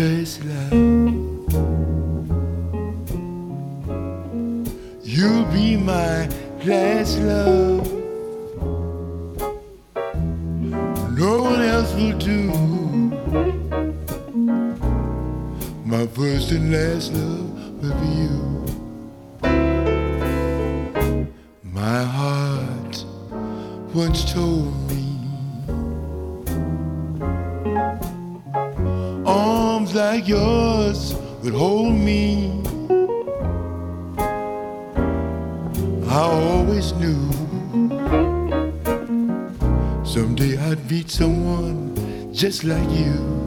first love. You'll be my last love. No one else will do. My first and last love will be you. My heart once told me arms like yours would hold me. I always knew someday I'd meet someone just like you.